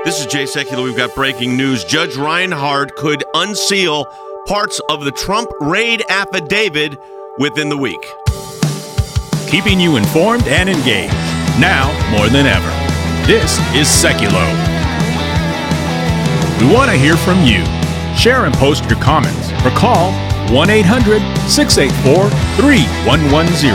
This is Jay Sekulow. We've got breaking news. Judge Reinhardt could unseal parts of the Trump raid affidavit within the week. Keeping you informed and engaged, now more than ever. This is Sekulow. We want to hear from you. Share and post your comments or call 1-800-684-3110.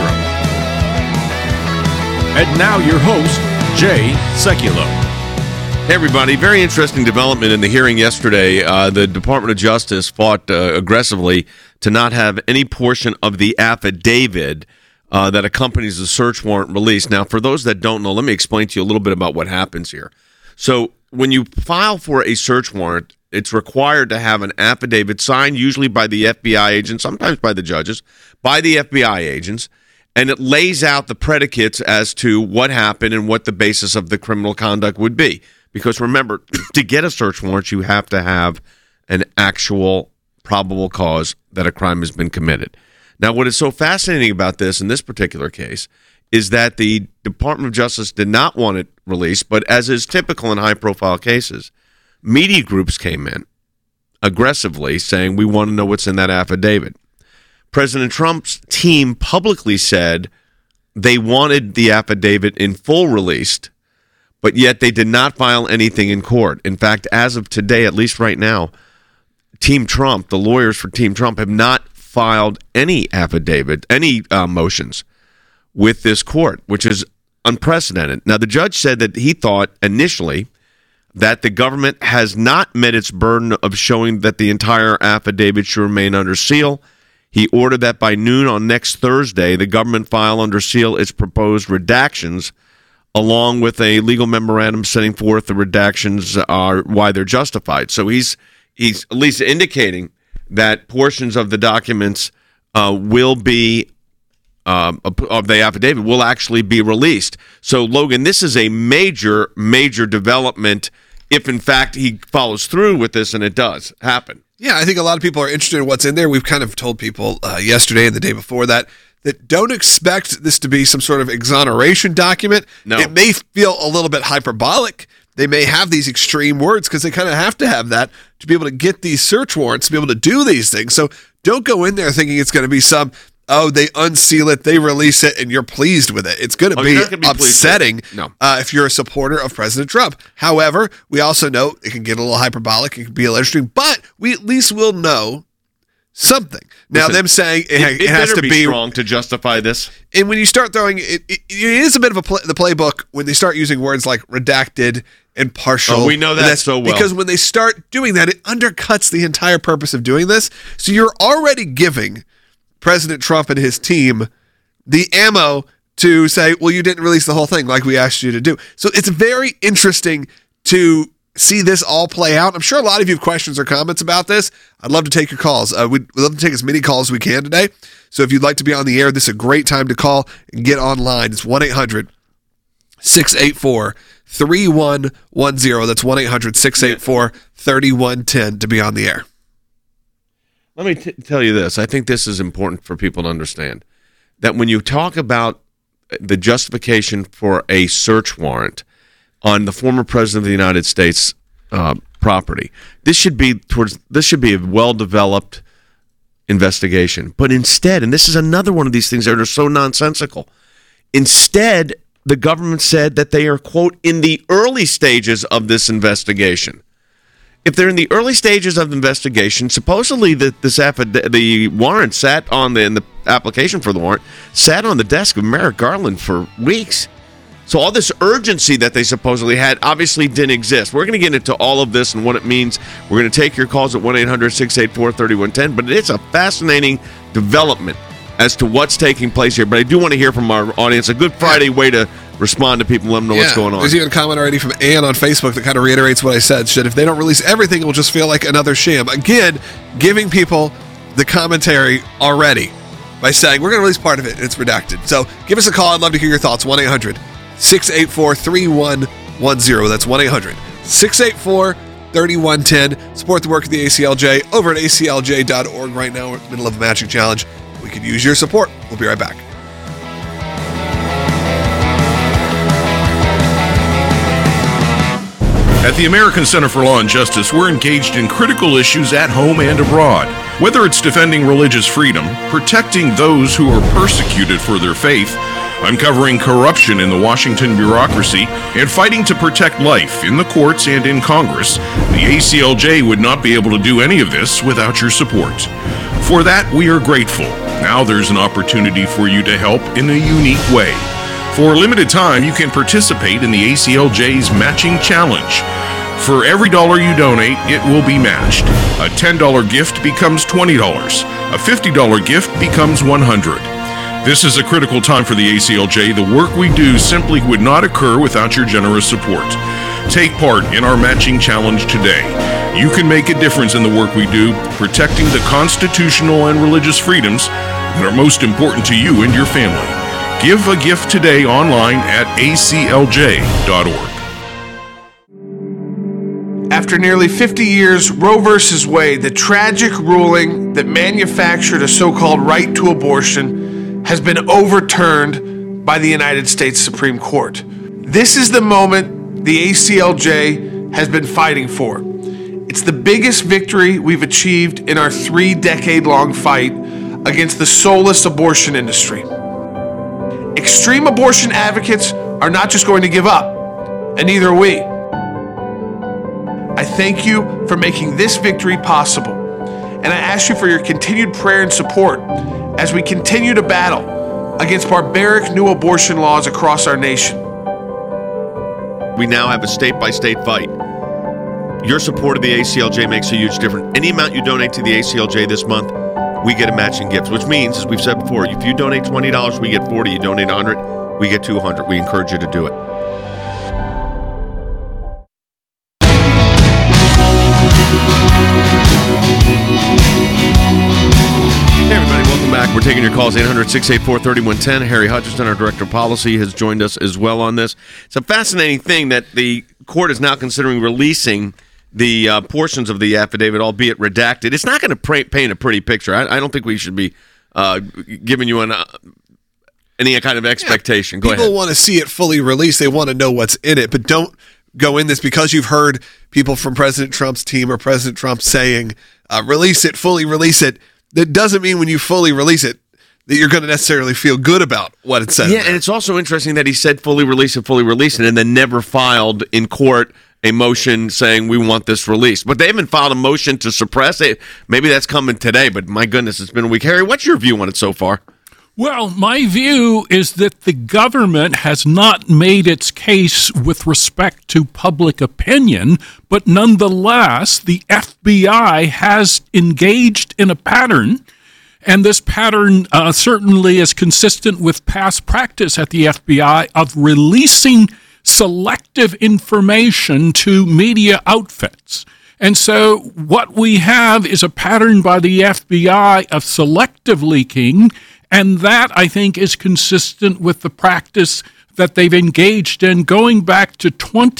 And now your host, Jay Sekulow. Hey, everybody. Very interesting development in the hearing yesterday. The Department of Justice fought aggressively to not have any portion of the affidavit that accompanies the search warrant released. Now, for those that don't know, let me explain to you a little bit about what happens here. So when you file for a search warrant, it's required to have an affidavit signed, usually by the FBI agent, sometimes by the judges, by the FBI agents, and it lays out the predicates as to what happened and what the basis of the criminal conduct would be. Because remember, to get a search warrant, you have to have an actual probable cause that a crime has been committed. Now, what is so fascinating about this in this particular case is that the Department of Justice did not want it released, but as is typical in high-profile cases, media groups came in aggressively saying, we want to know what's in that affidavit. President Trump's team publicly said they wanted the affidavit in full released, but yet they did not file anything in court. In fact, as of today, at least right now, Team Trump, the lawyers for Team Trump, have not filed any affidavit, any motions with this court, which is unprecedented. Now, the judge said that he thought initially that the government has not met its burden of showing that the entire affidavit should remain under seal. He ordered that by noon on next Thursday, the government file under seal its proposed redactions, along with a legal memorandum setting forth the redactions are why they're justified. So he's at least indicating that portions of the documents will be of the affidavit will actually be released. So, Logan, this is a major, major development if, in fact, he follows through with this, and it does happen. Yeah, I think a lot of people are interested in what's in there. We've kind of told people yesterday and the day before that don't expect this to be some sort of exoneration document. No. It may feel a little bit hyperbolic. They may have these extreme words because they kind of have to have that to be able to get these search warrants, to be able to do these things. So don't go in there thinking it's going to be they unseal it, they release it, and you're pleased with it. It's going to be upsetting if you're a supporter of President Trump. However, we also know it can get a little hyperbolic, it can be a little extreme, but we at least will know something. Now, them saying it has to be strong to justify this. And when you start throwing it is a bit of the playbook when they start using words like redacted and partial. Oh, we know that so well. Because when they start doing that, it undercuts the entire purpose of doing this. So you're already giving President Trump and his team the ammo to say, well, you didn't release the whole thing like we asked you to do. So it's very interesting to see this all play out. I'm sure a lot of you have questions or comments about this. I'd love to take your calls. We'd love to take as many calls as we can today. So if you'd like to be on the air, this is a great time to call and get online. It's 1-800-684-3110. That's 1-800-684-3110 to be on the air. Let me tell you this. I think this is important for people to understand, that when you talk about the justification for a search warrant on the former president of the United States property, this should be a well-developed investigation. But instead, and this is another one of these things that are so nonsensical, instead, the government said that they are, quote, in the early stages of this investigation. If they're in the early stages of the investigation, supposedly the warrant sat on the application for the warrant sat on the desk of Merrick Garland for weeks. So all this urgency that they supposedly had obviously didn't exist. We're going to get into all of this and what it means. We're going to take your calls at 1-800-684-3110. But it's a fascinating development as to what's taking place here. But I do want to hear from our audience. A good Friday way to respond to people and let them know what's going on. There's even a comment already from Ann on Facebook that kind of reiterates what I said. If they don't release everything, it will just feel like another sham. Again, giving people the commentary already by saying, we're going to release part of it, and it's redacted. So give us a call. I'd love to hear your thoughts. 1-800-684-3110. That's 1-800-684-3110. Support the work of the ACLJ over at aclj.org. Right now, we're in the middle of a matching challenge. We could use your support. We'll be right back. At the American Center for Law and Justice, we're engaged in critical issues at home and abroad. Whether it's defending religious freedom, protecting those who are persecuted for their faith, uncovering corruption in the Washington bureaucracy, and fighting to protect life in the courts and in Congress, the ACLJ would not be able to do any of this without your support. For that, we are grateful. Now there's an opportunity for you to help in a unique way. For a limited time, you can participate in the ACLJ's Matching Challenge. For every dollar you donate, it will be matched. A $10 gift becomes $20. A $50 gift becomes $100. This is a critical time for the ACLJ. The work we do simply would not occur without your generous support. Take part in our Matching Challenge today. You can make a difference in the work we do, protecting the constitutional and religious freedoms that are most important to you and your family. Give a gift today online at aclj.org. After nearly 50 years, Roe v. Wade, the tragic ruling that manufactured a so-called right to abortion, has been overturned by the United States Supreme Court. This is the moment the ACLJ has been fighting for. It's the biggest victory we've achieved in our 3-decade-long fight against the soulless abortion industry. Extreme abortion advocates are not just going to give up, and neither are we. I thank you for making this victory possible, and I ask you for your continued prayer and support as we continue to battle against barbaric new abortion laws across our nation. We now have a state-by-state fight. Your support of the ACLJ makes a huge difference. Any amount you donate to the ACLJ this month, we get a matching gift, which means, as we've said before, if you donate $20, we get $40. You donate $100, we get $200. We encourage you to do it. Hey, everybody, welcome back. We're taking your calls, 800-684-3110. Harry Hutchinson, our Director of Policy, has joined us as well on this. It's a fascinating thing that the court is now considering releasing the portions of the affidavit, albeit redacted. It's not going to paint a pretty picture. I don't think we should be giving you any kind of expectation. Go ahead. People want to see it fully released. They want to know what's in it, but don't go in this because you've heard people from President Trump's team or President Trump saying, release it, fully release it. That doesn't mean when you fully release it that you're going to necessarily feel good about what it says. Yeah, and it's also interesting that he said fully release it, and then never filed in court a motion saying we want this released. But they haven't filed a motion to suppress it. Maybe that's coming today, but my goodness, it's been a week. Harry, what's your view on it so far? Well, my view is that the government has not made its case with respect to public opinion, but nonetheless, the FBI has engaged in a pattern, and this pattern certainly is consistent with past practice at the FBI of releasing selective information to media outfits. And so what we have is a pattern by the FBI of selective leaking, and that, I think, is consistent with the practice that they've engaged in going back to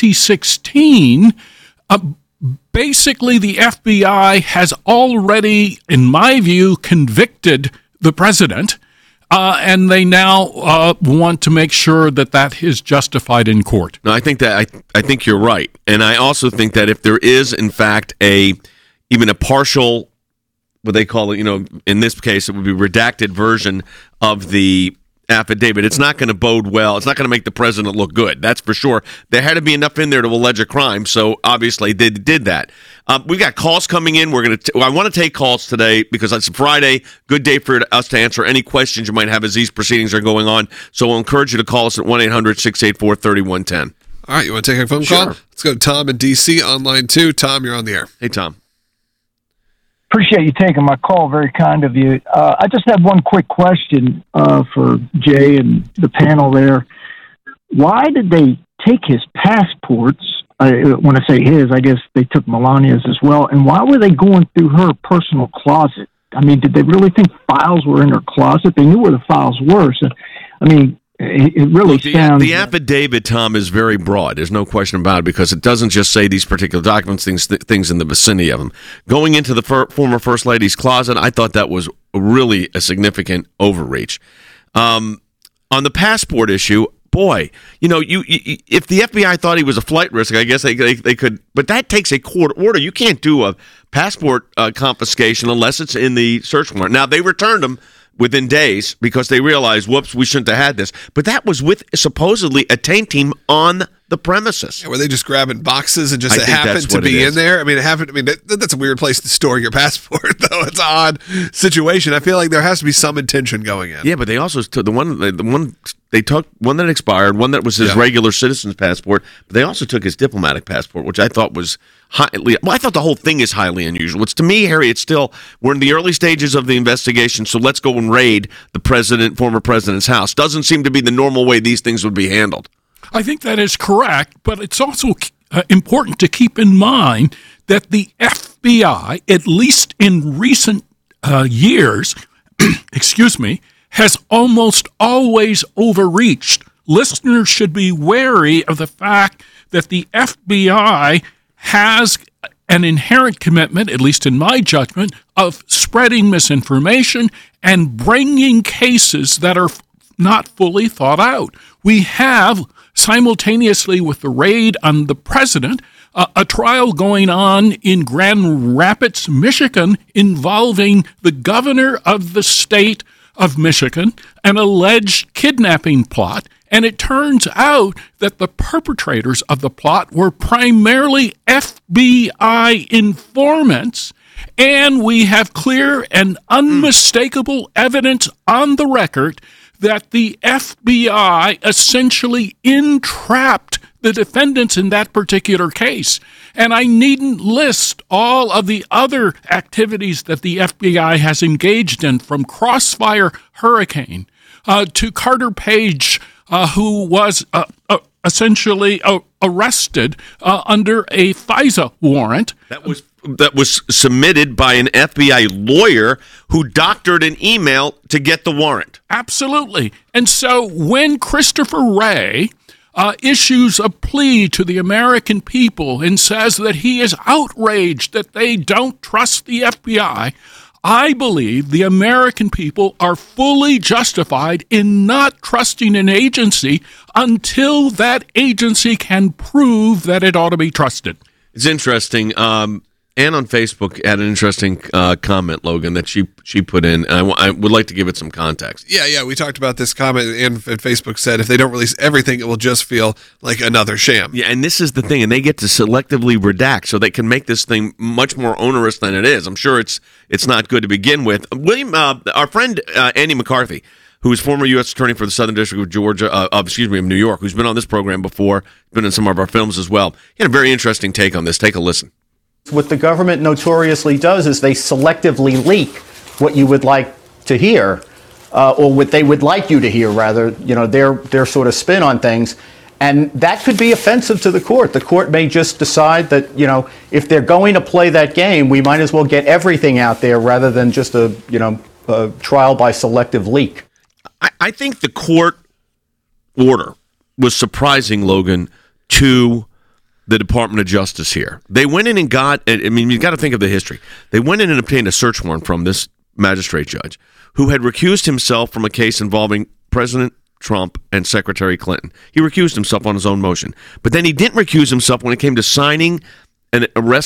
2016. Basically, the FBI has already, in my view, convicted the president, and they now want to make sure that that is justified in court. No, I think you're right, and I also think that if there is, in fact, even a partial, what they call it, in this case, it would be redacted version of the affidavit, it's not going to bode well. It's not going to make the president look good. That's for sure. There had to be enough in there to allege a crime, so obviously they did that. We've got calls coming in. I want to take calls today because it's Friday. Good day for us to answer any questions you might have as these proceedings are going on. So we'll encourage you to call us at 1-800-684-3110. All right, you want to take a phone call? Let's go to Tom in D.C. on line 2. Tom, you're on the air. Hey, Tom. Appreciate you taking my call. Very kind of you. I just have one quick question for Jay and the panel there. Why did they take his passports? When I say his, I guess they took Melania's as well. And why were they going through her personal closet? I mean, did they really think files were in her closet? They knew where the files were. So, I mean, it really sounds... The affidavit, Tom, is very broad. There's no question about it because it doesn't just say these particular documents, things in the vicinity of them. Going into the former First Lady's closet, I thought that was really a significant overreach. On the passport issue, boy, if the FBI thought he was a flight risk, I guess they could. But that takes a court order. You can't do a passport confiscation unless it's in the search warrant. Now, they returned him within days because they realized, whoops, we shouldn't have had this. But that was with supposedly a taint team on the premises. Yeah, were they just grabbing boxes and just it happened to be in there? I mean, that's a weirred place to store your passport, though. It's an odd situation. I feel like there has to be some intention going in. Yeah, but they also took the one they took one that expired, one that was his regular citizen's passport. But they also took his diplomatic passport, which I thought was highly. Well, I thought the whole thing is highly unusual. It's to me, Harry. It's still we're in the early stages of the investigation, so let's go and raid the former president's house. Doesn't seem to be the normal way these things would be handled. I think that is correct, but it's also important to keep in mind that the FBI, at least in recent years, has almost always overreached. Listeners should be wary of the fact that the FBI has an inherent commitment, at least in my judgment, of spreading misinformation and bringing cases that are not fully thought out. We have, simultaneously with the raid on the president, a trial going on in Grand Rapids, Michigan, involving the governor of the state of Michigan, an alleged kidnapping plot. And it turns out that the perpetrators of the plot were primarily FBI informants. And we have clear and unmistakable evidence on the record that the FBI essentially entrapped the defendants in that particular case. And I needn't list all of the other activities that the FBI has engaged in, from Crossfire Hurricane to Carter Page, who was essentially arrested under a FISA warrant. That was submitted by an FBI lawyer who doctored an email to get the warrant. Absolutely. And so when Christopher Wray issues a plea to the American people and says that he is outraged that they don't trust the FBI, I believe the American people are fully justified in not trusting an agency until that agency can prove that it ought to be trusted. It's interesting. Ann on Facebook had an interesting comment, Logan, that she put in. I would like to give it some context. Yeah. We talked about this comment, and Facebook said if they don't release everything, it will just feel like another sham. Yeah, and this is the thing, and they get to selectively redact, so they can make this thing much more onerous than it is. I'm sure it's not good to begin with. William, our friend Andy McCarthy, who is former U.S. Attorney for the Southern District of of New York, who's been on this program before, been in some of our films as well. He had a very interesting take on this. Take a listen. What the government notoriously does is they selectively leak what you would like to hear, or what they would like you to hear, rather, their sort of spin on things. And that could be offensive to the court. The court may just decide that, if they're going to play that game, we might as well get everything out there rather than just a trial by selective leak. I think the court order was surprising, Logan, to the Department of Justice here. They went in and got, you got to think of the history. They went in and obtained a search warrant from this magistrate judge who had recused himself from a case involving President Trump and Secretary Clinton. He recused himself on his own motion. But then he didn't recuse himself when it came to signing a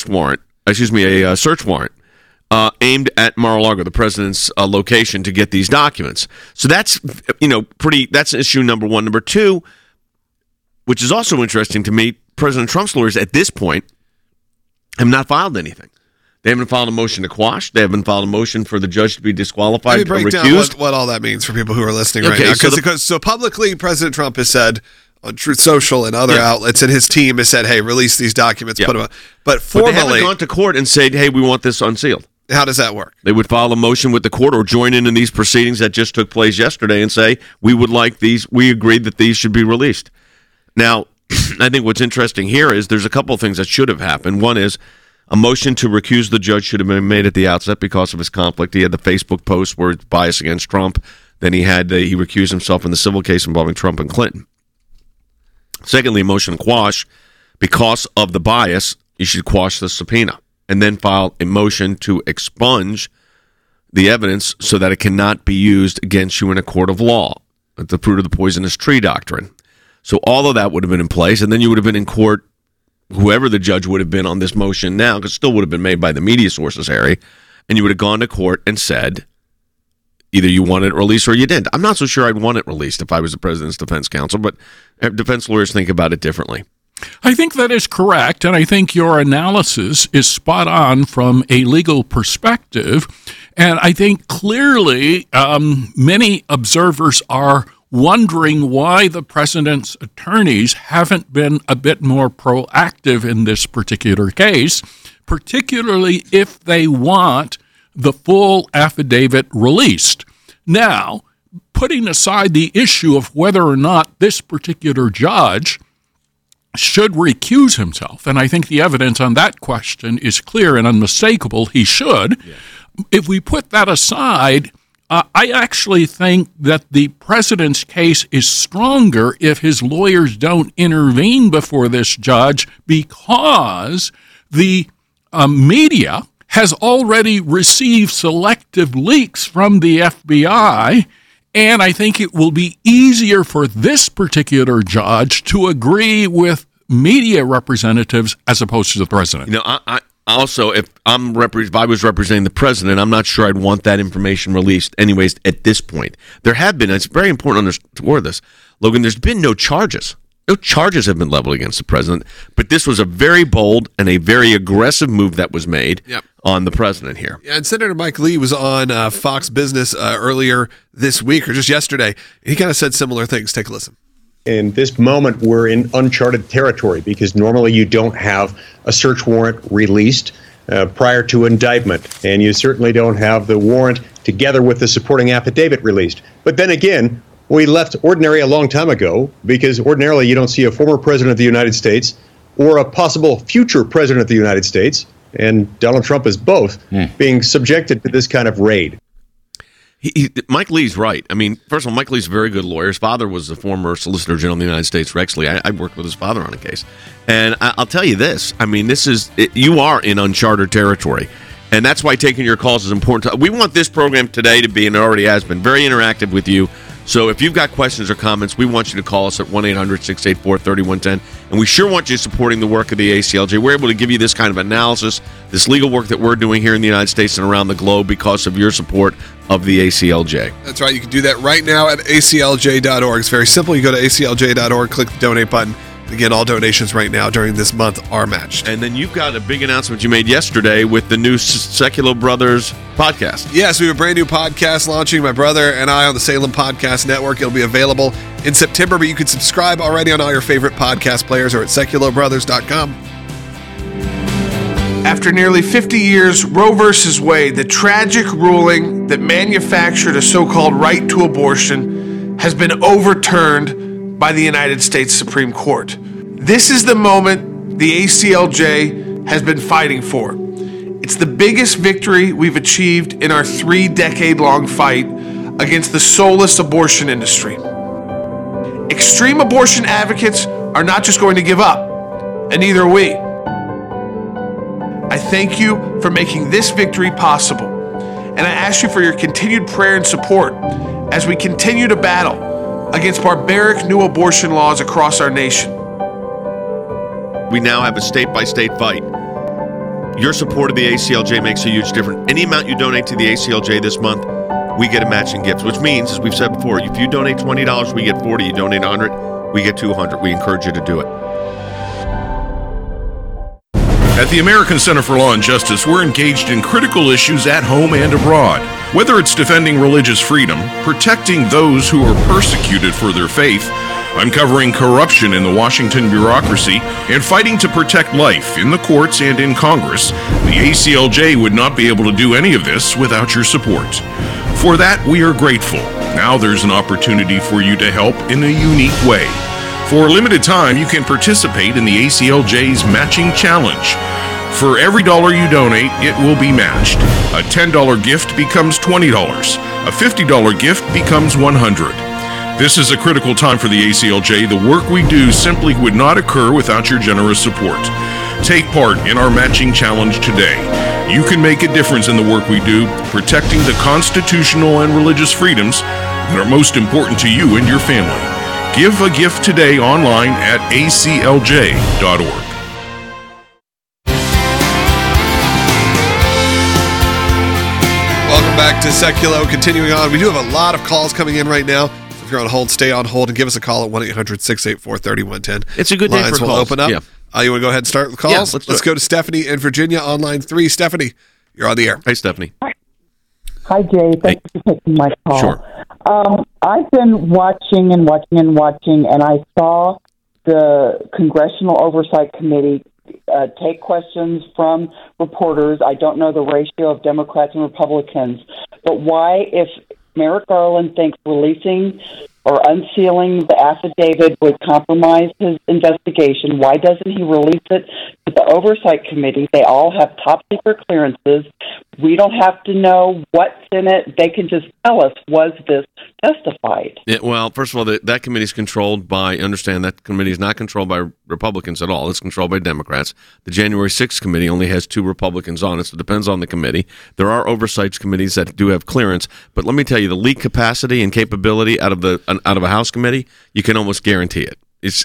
search warrant aimed at Mar-a-Lago, the president's location, to get these documents. So that's, that's issue number one. Number two, which is also interesting to me, President Trump's lawyers at this point have not filed anything. They haven't filed a motion to quash. They haven't filed a motion for the judge to be disqualified or recused. Down what all that means for people who are listening right now. So publicly, President Trump has said on Truth Social and other outlets, and his team has said, hey, release these documents, put them up. But formally, they haven't gone to court and said, hey, we want this unsealed. How does that work? They would file a motion with the court or join in these proceedings that just took place yesterday and say, we would like these, we agreed that these should be released. Now, I think what's interesting here is there's a couple of things that should have happened. One is a motion to recuse the judge should have been made at the outset because of his conflict. He had the Facebook post where it's bias against Trump. Then he recused himself in the civil case involving Trump and Clinton. Secondly, a motion to quash. Because of the bias, you should quash the subpoena and then file a motion to expunge the evidence so that it cannot be used against you in a court of law. The fruit of the poisonous tree doctrine. So all of that would have been in place, and then you would have been in court, whoever the judge would have been on this motion now, because it still would have been made by the media sources, Harry, and you would have gone to court and said, either you want it released or you didn't. I'm not so sure I'd want it released if I was the president's defense counsel, but defense lawyers think about it differently. I think that is correct, and I think your analysis is spot on from a legal perspective. And I think clearly many observers are wondering why the president's attorneys haven't been a bit more proactive in this particular case, particularly if they want the full affidavit released. Now, putting aside the issue of whether or not this particular judge should recuse himself, and I think the evidence on that question is clear and unmistakable, he should. Yeah. If we put that aside, I actually think that the president's case is stronger if his lawyers don't intervene before this judge, because the media has already received selective leaks from the FBI, and I think it will be easier for this particular judge to agree with media representatives as opposed to the president. You know, I also, if I was representing the president, I'm not sure I'd want that information released anyways at this point. There have been, it's very important to underscore this, Logan, there's been no charges. No charges have been leveled against the president, but this was a very bold and a very aggressive move that was made on the president here. Yeah, and Senator Mike Lee was on Fox Business earlier this week, or just yesterday. He kind of said similar things. Take a listen. In this moment, we're in uncharted territory because normally you don't have a search warrant released prior to indictment, and you certainly don't have the warrant together with the supporting affidavit released. But then again, we left ordinary a long time ago, because ordinarily you don't see a former president of the United States or a possible future president of the United States, and Donald Trump is both, being subjected to this kind of raid. Mike Lee's right. I mean, first of all, Mike Lee's a very good lawyer. His father was the former Solicitor General of the United States, Rex Lee. I worked with his father on a case. And I'll tell you this. I mean, you are in uncharted territory. And that's why taking your calls is important. We want this program today to be, and it already has been, very interactive with you. So if you've got questions or comments, we want you to call us at 1-800-684-3110. And we sure want you supporting the work of the ACLJ. We're able to give you this kind of analysis, this legal work that we're doing here in the United States and around the globe because of your support of the ACLJ. That's right. You can do that right now at aclj.org. It's very simple. You go to aclj.org, click the donate button. Again, all donations right now during this month are matched. And then you've got a big announcement you made yesterday with the new Secular Brothers podcast. Yes, we have a brand new podcast launching, my brother and I, on the Salem Podcast Network. It'll be available in September, but you can subscribe already on all your favorite podcast players or at secularbrothers.com. After nearly 50 years, Roe v. Wade, the tragic ruling that manufactured a so-called right to abortion, has been overturned by the United States Supreme Court. This is the moment the ACLJ has been fighting for. It's the biggest victory we've achieved in our 3-decade-long fight against the soulless abortion industry. Extreme abortion advocates are not just going to give up, and neither are we. I thank you for making this victory possible, and I ask you for your continued prayer and support as we continue to battle against barbaric new abortion laws across our nation. We now have a state-by-state fight. Your support of the ACLJ makes a huge difference. Any amount you donate to the ACLJ this month, we get a matching gift, which means, as we've said before, if you donate $20, we get $40. You donate $100, we get $200. We encourage you to do it. At the American Center for Law and Justice, we're engaged in critical issues at home and abroad. Whether it's defending religious freedom, protecting those who are persecuted for their faith, uncovering corruption in the Washington bureaucracy, and fighting to protect life in the courts and in Congress, the ACLJ would not be able to do any of this without your support. For that, we are grateful. Now there's an opportunity for you to help in a unique way. For a limited time, you can participate in the ACLJ's Matching Challenge. For every dollar you donate, it will be matched. A $10 gift becomes $20. A $50 gift becomes $100. This is a critical time for the ACLJ. The work we do simply would not occur without your generous support. Take part in our Matching Challenge today. You can make a difference in the work we do, protecting the constitutional and religious freedoms that are most important to you and your family. Give a gift today online at aclj.org. Welcome back to Seculo. Continuing on, we do have a lot of calls coming in right now. So if you're on hold, stay on hold and give us a call at 1-800-684-3110. It's a good day Lines for will calls. open up. Yeah. You want to go ahead and start with calls? Yeah, let's go to Stephanie in Virginia on line 3. Stephanie, you're on the air. Hey, Stephanie. Hi, Jay. Thanks for taking my call. Sure. I've been watching, and I saw the Congressional Oversight Committee take questions from reporters. I don't know the ratio of Democrats and Republicans, but why, if Merrick Garland thinks releasing or unsealing the affidavit would compromise his investigation, why doesn't he release it to the Oversight Committee? They all have top-secret clearances. We don't have to know what's in it. They can just tell us, was this testified? Yeah, well, first of all, that committee is controlled by, understand that committee is not controlled by Republicans at all. It's controlled by Democrats. The January 6th committee only has 2 Republicans on it, so it depends on the committee. There are oversight committees that do have clearance, but let me tell you, the leak capacity and capability out of a House committee, you can almost guarantee it.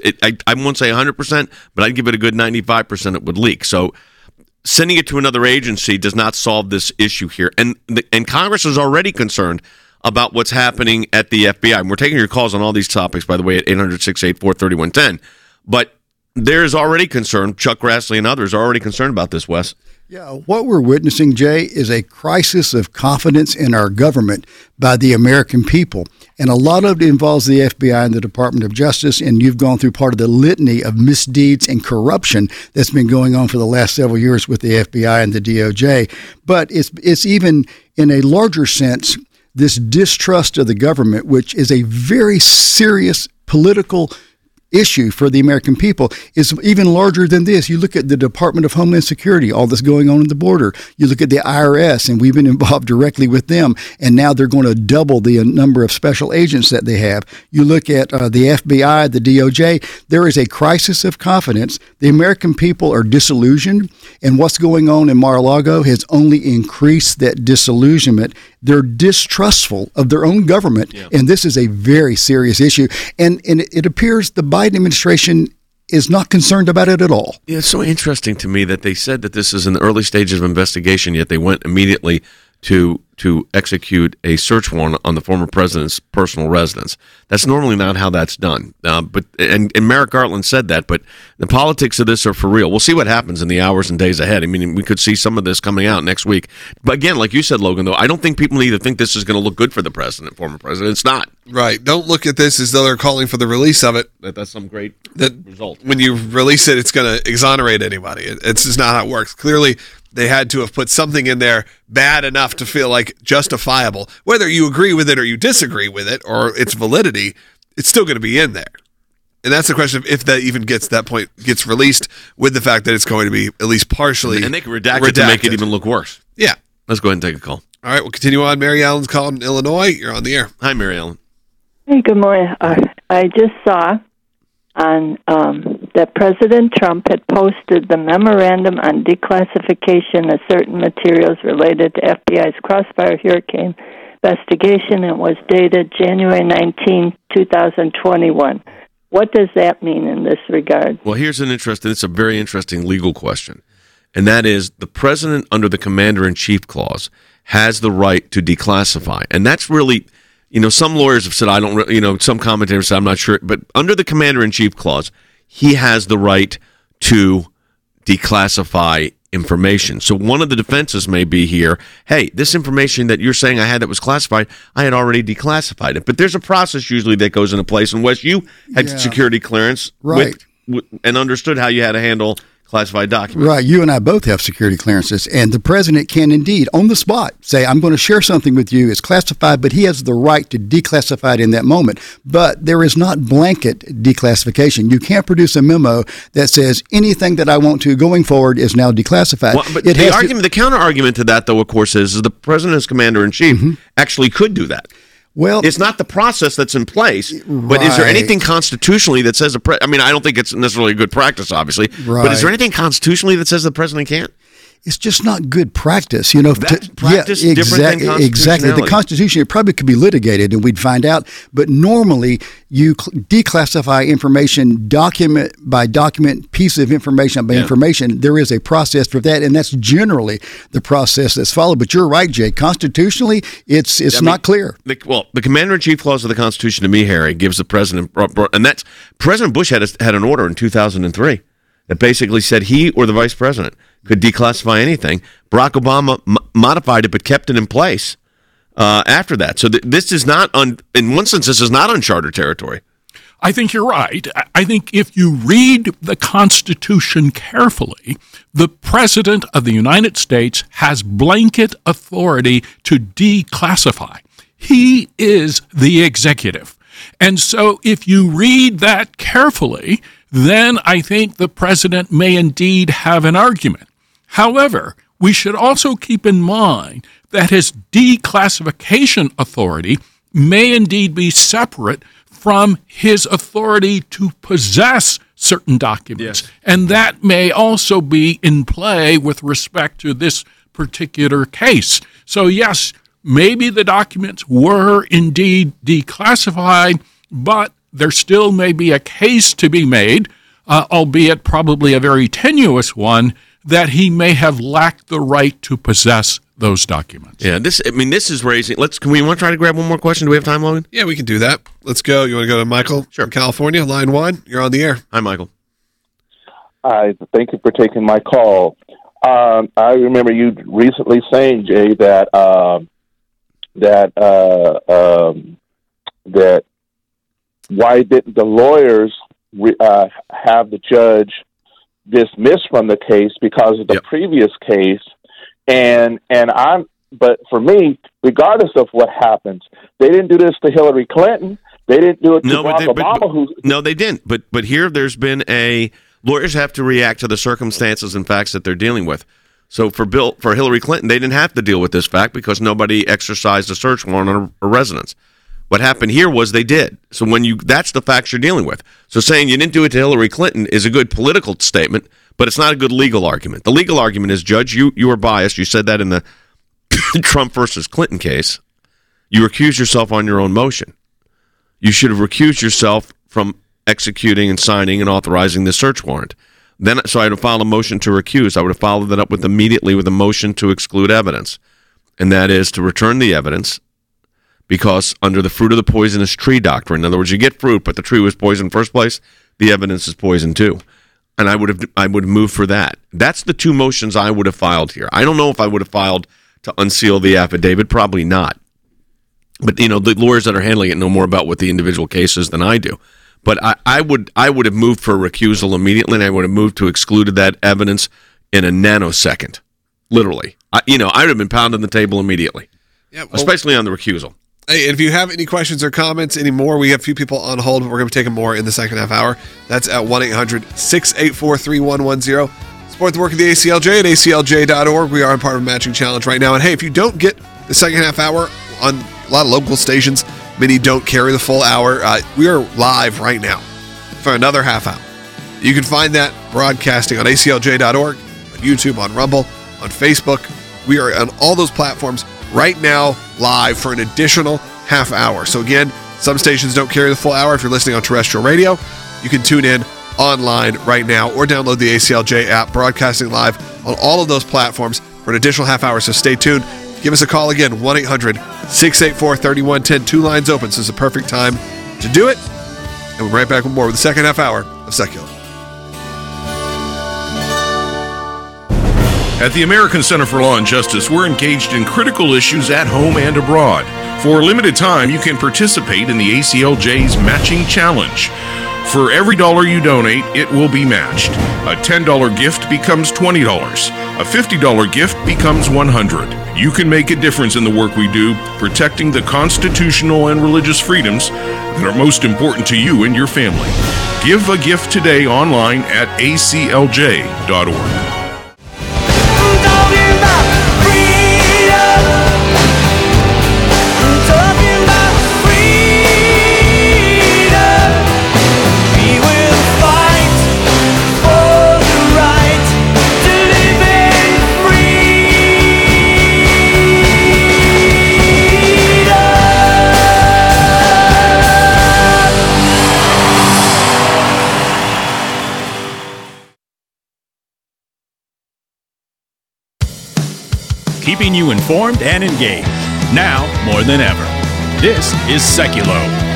I won't say 100%, but I'd give it a good 95% it would leak. So sending it to another agency does not solve this issue here. And Congress is already concerned about what's happening at the FBI. And we're taking your calls on all these topics, by the way, at 800-684-3110. But there's already concern. Chuck Grassley and others are already concerned about this, Wes. Yeah, what we're witnessing, Jay, is a crisis of confidence in our government by the American people. And a lot of it involves the FBI and the Department of Justice, and you've gone through part of the litany of misdeeds and corruption that's been going on for the last several years with the FBI and the DOJ. But it's even, in a larger sense, this distrust of the government, which is a very serious political issue for the American people, is even larger than this. You look at the Department of Homeland Security, all that's going on at the border. You look at the IRS, and we've been involved directly with them, and now they're going to double the number of special agents that they have. You look at the FBI, the DOJ, there is a crisis of confidence. The American people are disillusioned, and what's going on in Mar-a-Lago has only increased that disillusionment. They're distrustful of their own government, and this is a very serious issue. And it appears the Biden administration is not concerned about it at all. Yeah, it's so interesting to me that they said that this is in the early stages of investigation, yet they went immediately to execute a search warrant on the former president's personal residence. That's normally not how that's done. But Merrick Garland said that, but the politics of this are for real. We'll see what happens in the hours and days ahead. I mean, we could see some of this coming out next week. But again, like you said, Logan, though, I don't think people need to think this is going to look good for the president, former president. It's not. Right. Don't look at this as though they're calling for the release of it. That's some great result. When you release it, it's going to exonerate anybody. It's just not how it works. Clearly, they had to have put something in there bad enough to feel like justifiable. Whether you agree with it or you disagree with it or its validity, it's still going to be in there. And that's the question of if that even gets released with the fact that it's going to be at least partially and they can redact it to make it even look worse. Yeah. Let's go ahead and take a call. All right, we'll continue on. Mary Allen's calling in Illinois. You're on the air. Hi, Mary Allen. Hey, good morning. I just saw on that President Trump had posted the memorandum on declassification of certain materials related to FBI's Crossfire Hurricane investigation. It was dated January 19, 2021. What does that mean in this regard? Well, it's a very interesting legal question. And that is the president under the Commander-in-Chief clause has the right to declassify. And that's really, some lawyers have said, some commentators said, I'm not sure. But under the Commander-in-Chief clause, he has the right to declassify information. So one of the defenses may be here, hey, this information that you're saying I had that was classified, I had already declassified it. But there's a process usually that goes into place. And Wes, you had security clearance and understood how you had to handle classified documents. Right. You and I both have security clearances, and the president can indeed, on the spot, say, I'm going to share something with you. It's classified, but he has the right to declassify it in that moment. But there is not blanket declassification. You can't produce a memo that says anything that I want to going forward is now declassified. Well, but the counter argument to that, though, of course, is the president as commander-in-chief actually could do that. Well, it's not the process that's in place, but is there anything constitutionally that says I don't think it's necessarily a good practice, obviously, but is there anything constitutionally that says the president can't? it's just not good practice. You know, That's practice different than constitutionality. Exactly. The Constitution, it probably could be litigated and we'd find out. But normally, you declassify information document by document, piece of information by information. There is a process for that, and that's generally the process that's followed. But you're right, Jay. Constitutionally, it's not clear. The Commander-in-Chief clause of the Constitution, to me, Harry, gives the president, and that's President Bush had an order in 2003 that basically said he or the vice president could declassify anything. Barack Obama modified it but kept it in place after that. So this is not, in one sense, this is not uncharted territory. I think you're right. I think if you read the Constitution carefully, the President of the United States has blanket authority to declassify. He is the executive. And so if you read that carefully, then I think the president may indeed have an argument. However, we should also keep in mind that his declassification authority may indeed be separate from his authority to possess certain documents. Yes. And that may also be in play with respect to this particular case. So yes, maybe the documents were indeed declassified, but there still may be a case to be made, albeit probably a very tenuous one, that he may have lacked the right to possess those documents. Yeah, this is raising. Can we want to try to grab one more question? Do we have time, Logan? Yeah, we can do that. Let's go. You want to go to Michael from California, line 1? You're on the air. Hi, Michael. Hi, thank you for taking my call. I remember you recently saying, Jay, that why didn't the lawyers have the judge dismissed from the case because of the previous case? But for me, regardless of what happens, they didn't do this to Hillary Clinton. They didn't do it to Barack Obama. No, they didn't. But here, there's been lawyers have to react to the circumstances and facts that they're dealing with. So for Hillary Clinton, they didn't have to deal with this fact because nobody exercised a search warrant on her residence. What happened here was they did. So that's the facts you're dealing with. So saying you didn't do it to Hillary Clinton is a good political statement, but it's not a good legal argument. The legal argument is, Judge, you were biased. You said that in the Trump versus Clinton case. You recused yourself on your own motion. You should have recused yourself from executing and signing and authorizing the search warrant. So I would have filed a motion to recuse. I would have followed that up immediately with a motion to exclude evidence, and that is to return the evidence. Because under the fruit of the poisonous tree doctrine, in other words, you get fruit, but the tree was poisoned in the first place, the evidence is poison too. And I would have moved for that. That's the two motions I would have filed here. I don't know if I would have filed to unseal the affidavit, probably not. But the lawyers that are handling it know more about what the individual case is than I do. But I would have moved for a recusal immediately, and I would have moved to excluded that evidence in a nanosecond, literally. I would have been pounding the table immediately, especially on the recusal. Hey, and if you have any questions or comments anymore, we have a few people on hold, but we're going to be taking more in the second half hour. That's at 1-800-684-3110. Support the work of the ACLJ at aclj.org. We are on part of a matching challenge right now. And hey, if you don't get the second half hour on a lot of local stations, many don't carry the full hour, we are live right now for another half hour. You can find that broadcasting on aclj.org, on YouTube, on Rumble, on Facebook. We are on all those platforms right now, live for an additional half hour. So again, some stations don't carry the full hour. If you're listening on terrestrial radio, you can tune in online right now or download the ACLJ app, broadcasting live on all of those platforms for an additional half hour. So stay tuned. Give us a call again, 1-800-684-3110. Two lines open, so it's the perfect time to do it. And we'll be right back with more with the second half hour of Secular. At the American Center for Law and Justice, we're engaged in critical issues at home and abroad. For a limited time, you can participate in the ACLJ's Matching Challenge. For every dollar you donate, it will be matched. A $10 gift becomes $20. A $50 gift becomes $100. You can make a difference in the work we do, protecting the constitutional and religious freedoms that are most important to you and your family. Give a gift today online at aclj.org. keeping you informed and engaged. Now more than ever. This is Seculo.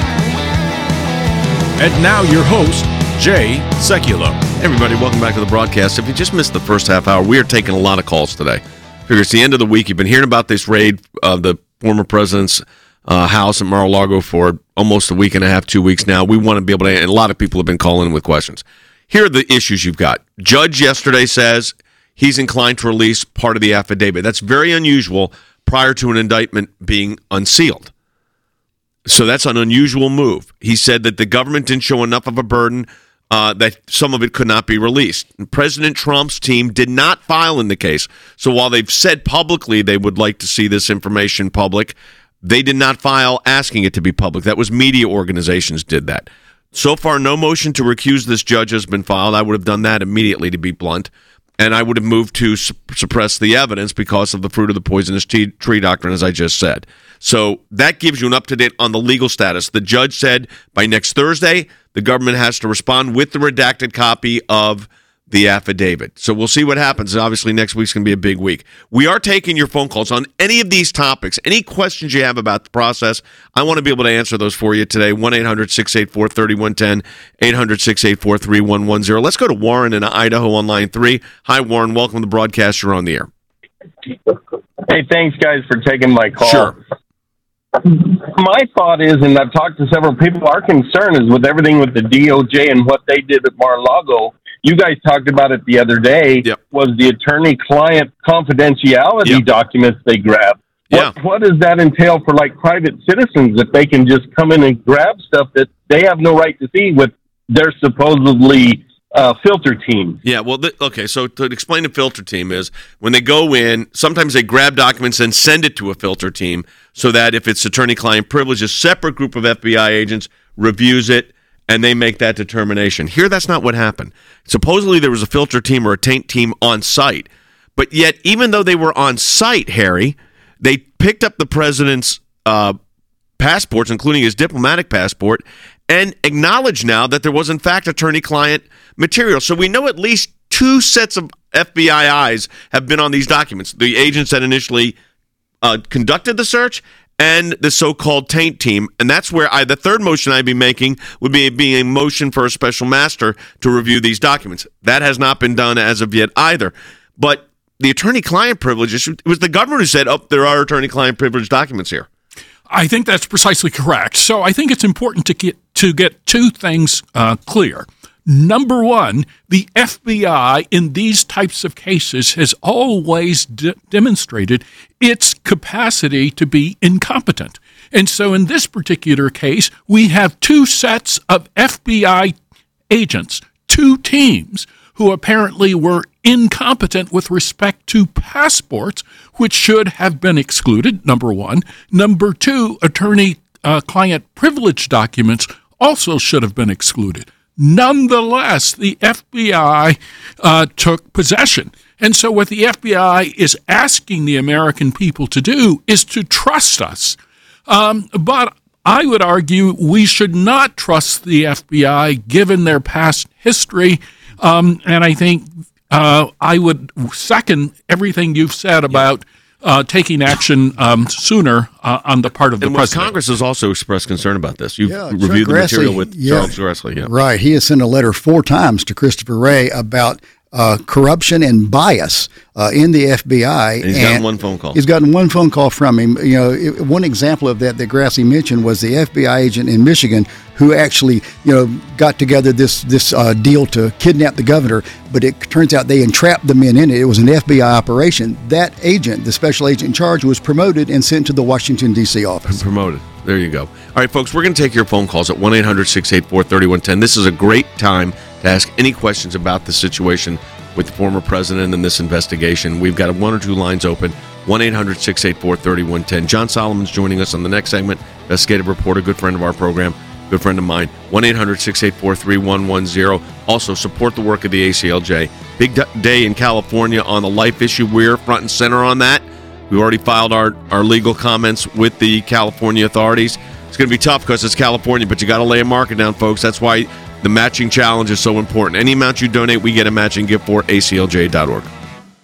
And now your host, Jay Seculo. Everybody, welcome back to the broadcast. If you just missed the first half hour, we are taking a lot of calls today. Figure it's the end of the week. You've been hearing about this raid of the former president's house at Mar-a-Lago for almost a week and a half, 2 weeks now. We want to be able to, and a lot of people have been calling in with questions. Here are the issues you've got. Judge yesterday says he's inclined to release part of the affidavit. That's very unusual prior to an indictment being unsealed. So that's an unusual move. He said that the government didn't show enough of a burden that some of it could not be released. And President Trump's team did not file in the case. So while they've said publicly they would like to see this information public, they did not file asking it to be public. That was media organizations did that. So far, no motion to recuse this judge has been filed. I would have done that immediately, to be blunt. And I would have moved to suppress the evidence because of the fruit of the poisonous tree doctrine, as I just said. So that gives you an up-to-date on the legal status. The judge said by next Thursday, the government has to respond with the redacted copy of the affidavit. So we'll see what happens. Obviously, next week's going to be a big week. We are taking your phone calls on any of these topics, any questions you have about the process. I want to be able to answer those for you today. 1-800-684-3110, 800-684-3110. Let's go to Warren in Idaho on line 3. Hi, Warren. Welcome to the broadcast. You're on the air. Hey, thanks, guys, for taking my call. Sure. My thought is, and I've talked to several people, our concern is with everything with the DOJ and what they did at Mar-a-Lago. You guys talked about it the other day, was the attorney-client confidentiality documents they grabbed. What does that entail for, like, private citizens, if they can just come in and grab stuff that they have no right to see with their supposedly filter team? Yeah, well, okay, so to explain the filter team is when they go in, sometimes they grab documents and send it to a filter team so that if it's attorney-client privilege, a separate group of FBI agents reviews it, and they make that determination. Here, that's not what happened. Supposedly, there was a filter team or a taint team on site. But yet, even though they were on site, Harry, they picked up the president's passports, including his diplomatic passport, and acknowledged now that there was, in fact, attorney-client material. So we know at least 2 sets of FBI eyes have been on these documents. The agents that initially conducted the search and the so-called taint team. And that's where the third motion I'd be making would be being a motion for a special master to review these documents. That has not been done as of yet either. But the attorney-client privilege issue, it was the government who said, there are attorney-client privilege documents here. I think that's precisely correct. So I think it's important to get 2 things clear. Number one, the FBI in these types of cases has always demonstrated its capacity to be incompetent. And so in this particular case, we have 2 sets of FBI agents, 2 teams, who apparently were incompetent with respect to passports, which should have been excluded, number one. Number 2, attorney-client privilege documents also should have been excluded. Nonetheless, the FBI took possession. And so what the FBI is asking the American people to do is to trust us. But I would argue we should not trust the FBI given their past history. And I think I would second everything you've said about taking action sooner on the part of the president. Congress has also expressed concern about this. You've reviewed the material with Charles Grassley. Yeah. Right. He has sent a letter 4 times to Christopher Wray about corruption and bias in the FBI. And he's gotten 1 phone call. He's gotten 1 phone call from him. You know, one example of that Grassley mentioned was the FBI agent in Michigan who actually, got together this deal to kidnap the governor, but it turns out they entrapped the men in it. It was an FBI operation. That agent, the special agent in charge, was promoted and sent to the Washington, D.C. office. Promoted. There you go. All right, folks, we're going to take your phone calls at 1-800-684-3110. This is a great time to ask any questions about the situation with the former president and this investigation. We've got 1 or 2 lines open, 1-800-684-3110. John Solomon's joining us on the next segment, investigative reporter, good friend of our program, good friend of mine, 1-800-684-3110. Also, support the work of the ACLJ. Big day in California on the life issue. We're front and center on that. We already filed our legal comments with the California authorities. It's going to be tough because it's California, but you got to lay a marker down, folks. That's why the matching challenge is so important. Any amount you donate, we get a matching gift for aclj.org.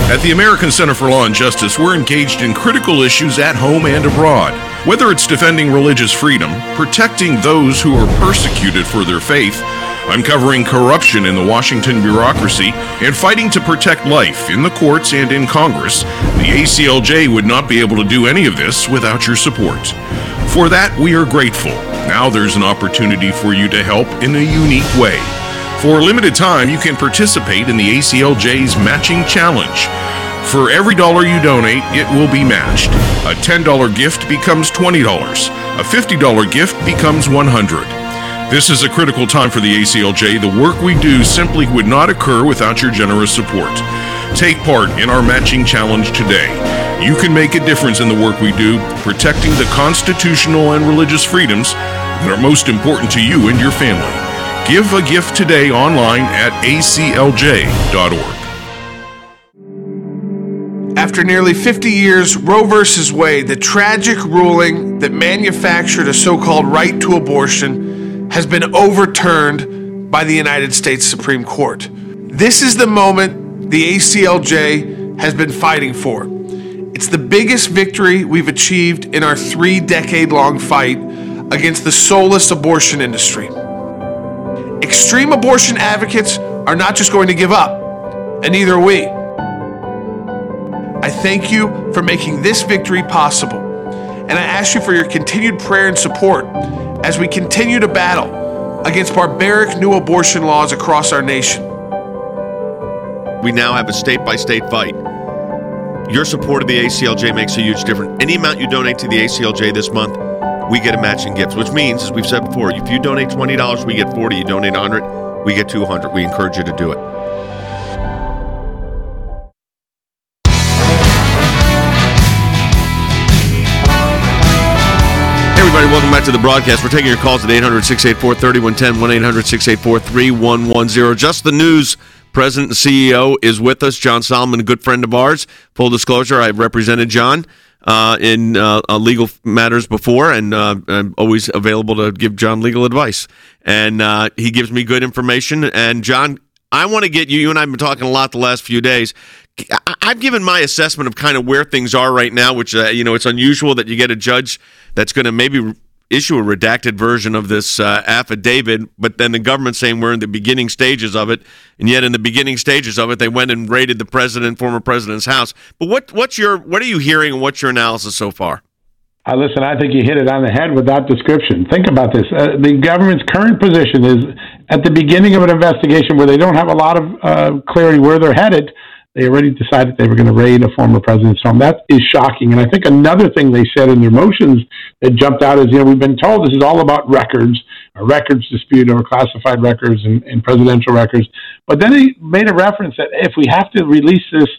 At the American Center for Law and Justice, we're engaged in critical issues at home and abroad. Whether it's defending religious freedom, protecting those who are persecuted for their faith, uncovering corruption in the Washington bureaucracy, and fighting to protect life in the courts and in Congress, the ACLJ would not be able to do any of this without your support. For that, we are grateful. Now there's an opportunity for you to help in a unique way. For a limited time, you can participate in the ACLJ's Matching Challenge. For every dollar you donate, it will be matched. A $10 gift becomes $20. A $50 gift becomes $100. This is a critical time for the ACLJ. The work we do simply would not occur without your generous support. Take part in our Matching Challenge today. You can make a difference in the work we do, protecting the constitutional and religious freedoms that are most important to you and your family. Give a gift today online at aclj.org. After nearly 50 years, Roe v. Wade, the tragic ruling that manufactured a so-called right to abortion, has been overturned by the United States Supreme Court. This is the moment the ACLJ has been fighting for. It's the biggest victory we've achieved in our 3-decade-long fight against the soulless abortion industry. Extreme abortion advocates are not just going to give up, and neither are we. I thank you for making this victory possible, and I ask you for your continued prayer and support as we continue to battle against barbaric new abortion laws across our nation. We now have a state-by-state fight. Your support of the ACLJ makes a huge difference. Any amount you donate to the ACLJ this month, we get a matching gift, which means, as we've said before, if you donate $20, we get $40. You donate $100, we get $200. We encourage you to do it. Hey everybody, welcome back to the broadcast. We're taking your calls at 800-684-3110, 1-800-684-3110. Just the News President and CEO is with us. John Solomon, a good friend of ours. Full disclosure, I've represented John in legal matters before, and I'm always available to give John legal advice. And he gives me good information. And John, I want to get you and I have been talking a lot the last few days. I've given my assessment of kind of where things are right now, which, it's unusual that you get a judge that's going to maybe issue a redacted version of this affidavit, but then the government saying we're in the beginning stages of it, and yet in the beginning stages of it, they went and raided the former president's house. But what are you hearing, and what's your analysis so far? Listen, I think you hit it on the head with that description. Think about this. The government's current position is at the beginning of an investigation where they don't have a lot of clarity where they're headed. They already decided they were going to raid a former president's home. That is shocking. And I think another thing they said in their motions that jumped out is, we've been told this is all about records, a records dispute over classified records and presidential records. But then they made a reference that if we have to release this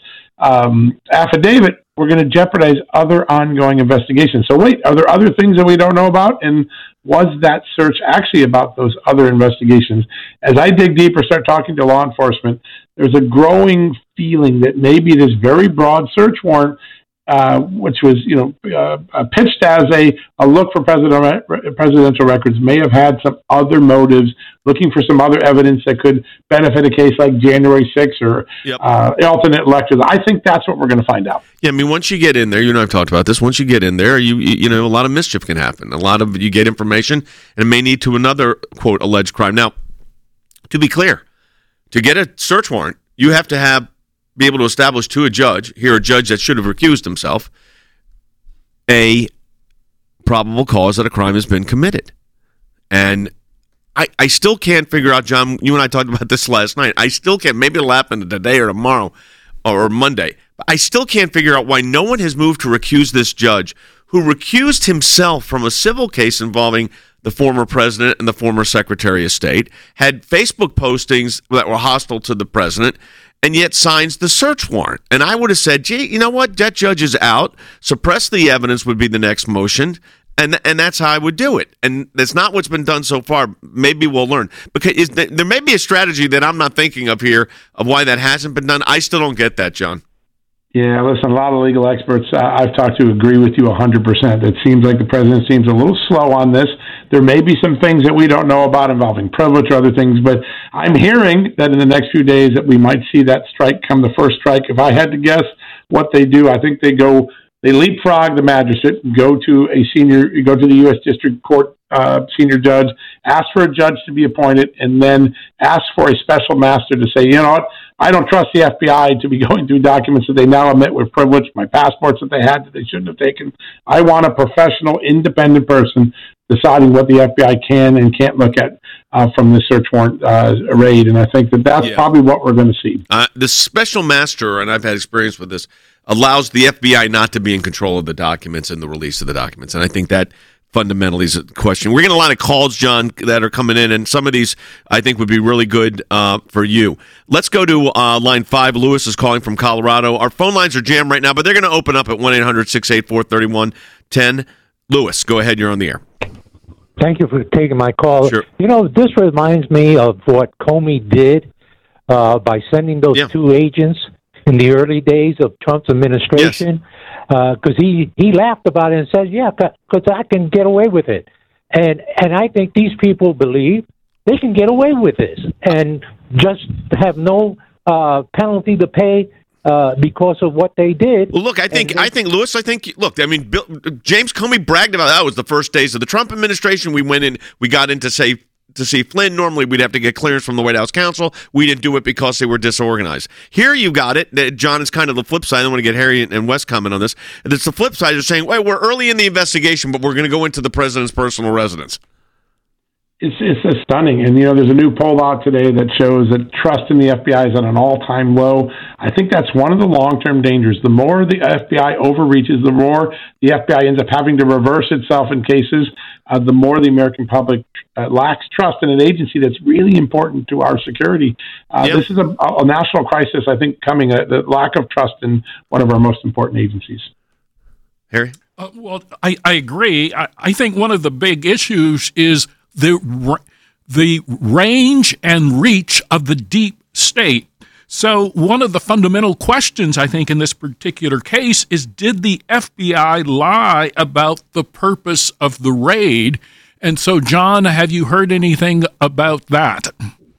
affidavit, we're going to jeopardize other ongoing investigations. So wait, are there other things that we don't know about? And was that search actually about those other investigations? As I dig deeper, start talking to law enforcement, there's a growing feeling that maybe this very broad search warrant, which was pitched as a look for presidential records, may have had some other motives, looking for some other evidence that could benefit a case like January 6th or alternate electors. I think that's what we're going to find out. Yeah, I mean, once you get in there, you and I have talked about this. Once you get in there, you know, a lot of mischief can happen. You get information, and it may lead to another quote alleged crime. Now, to be clear, to get a search warrant, you have to be able to establish to a judge that should have recused himself, a probable cause that a crime has been committed. And I still can't figure out, John, you and I talked about this last night. I still can't, maybe it'll happen today or tomorrow or Monday, but I still can't figure out why no one has moved to recuse this judge who recused himself from a civil case involving the former president and the former Secretary of State, had Facebook postings that were hostile to the president, and yet signs the search warrant. And I would have said, gee, you know what? That judge is out. Suppress the evidence would be the next motion. And that's how I would do it. And that's not what's been done so far. Maybe we'll learn. Because there may be a strategy that I'm not thinking of here of why that hasn't been done. I still don't get that, John. Yeah, listen, a lot of legal experts I've talked to agree with you 100%. It seems like the president seems a little slow on this. There may be some things that we don't know about involving privilege or other things, but I'm hearing that in the next few days that we might see that strike come, the first strike. If I had to guess what they do, I think they leapfrog the magistrate, go to the U.S. District Court senior judge, ask for a judge to be appointed, and then ask for a special master to say, you know what, I don't trust the FBI to be going through documents that they now admit were privileged, my passports that they had that they shouldn't have taken. I want a professional, independent person deciding what the FBI can and can't look at from the search warrant raid, and I think that's probably what we're going to see. The special master, and I've had experience with this, allows the FBI not to be in control of the documents and the release of the documents, and I think that fundamentally is a question. We're getting a lot of calls, John, that are coming in, and some of these I think would be really good for you. Let's go to line 5. Lewis is calling from Colorado. Our phone lines are jammed right now, but they're going to open up at 1-800-684-3110. Lewis, go ahead. You're on the air. Thank you for taking my call. Sure. You know, this reminds me of what Comey did by sending those two agents in the early days of Trump's administration. Because he laughed about it and said, yeah, because I can get away with it. And I think these people believe they can get away with this and just have no penalty to pay because of what they did. Well, look, James Comey bragged about that. It was the first days of the Trump administration. We got in to see Flynn. Normally, we'd have to get clearance from the White House counsel. We didn't do it because they were disorganized. Here you got it. John, is kind of the flip side. I want to get Harry and Wes comment on this. It's the flip side. They're saying, well, we're early in the investigation, but we're going to go into the president's personal residence. It's stunning. And, there's a new poll out today that shows that trust in the FBI is at an all-time low. I think that's one of the long-term dangers. The more the FBI overreaches, the more the FBI ends up having to reverse itself in cases, the more the American public lacks trust in an agency that's really important to our security. This is a national crisis, I think, coming, the lack of trust in one of our most important agencies. Harry? Well, I agree. I think one of the big issues is the range and reach of the deep state. So one of the fundamental questions, I think, in this particular case is, did the FBI lie about the purpose of the raid? And so, John, have you heard anything about that?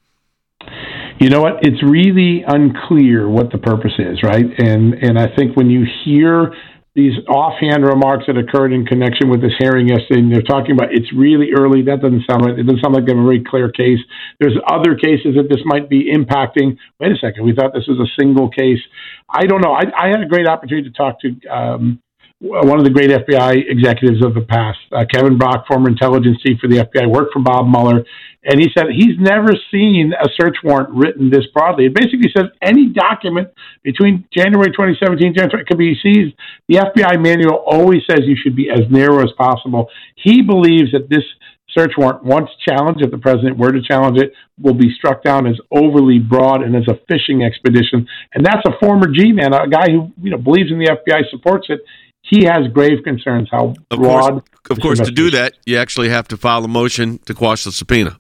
You know what? It's really unclear what the purpose is, right? And I think when you hear these offhand remarks that occurred in connection with this hearing yesterday, and they're talking about it's really early, that doesn't sound right. It doesn't sound like they have a very clear case. There's other cases that this might be impacting. Wait a second, we thought this was a single case. I don't know. I had a great opportunity to talk to one of the great FBI executives of the past, Kevin Brock, former intelligence chief for the FBI, worked for Bob Mueller, and he said he's never seen a search warrant written this broadly. It basically says any document between January 2017 and could be seized. The FBI manual always says you should be as narrow as possible. He believes that this search warrant, once challenged, if the president were to challenge it, will be struck down as overly broad and as a fishing expedition. And that's a former G-man, a guy who believes in the FBI, supports it. He has grave concerns how broad. Of course, to do that, you actually have to file a motion to quash the subpoena,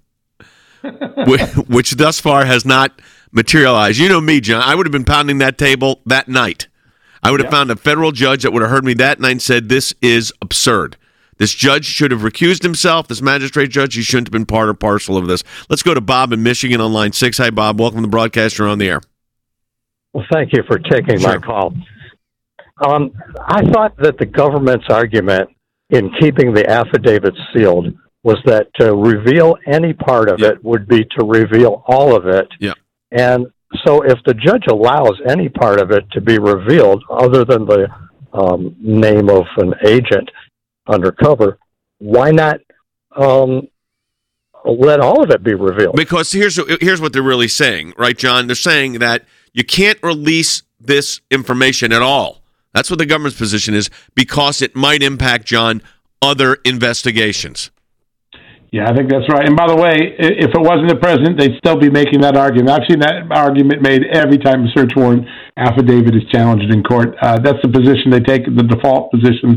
which thus far has not materialized. You know me, John. I would have been pounding that table that night. I would have found a federal judge that would have heard me that night and said, this is absurd. This judge should have recused himself. This magistrate judge, he shouldn't have been part or parcel of this. Let's go to Bob in Michigan on line 6. Hi, Bob. Welcome to the broadcast. You're on the air. Well, thank you for taking my call. I thought that the government's argument in keeping the affidavit sealed was that to reveal any part of it would be to reveal all of it. Yeah. And so if the judge allows any part of it to be revealed other than the name of an agent undercover, why not let all of it be revealed? Because here's what they're really saying, right, John? They're saying that you can't release this information at all. That's what the government's position is, because it might impact, John, other investigations. Yeah, I think that's right. And by the way, if it wasn't the president, they'd still be making that argument. I've seen that argument made every time a search warrant affidavit is challenged in court. That's the position they take, the default position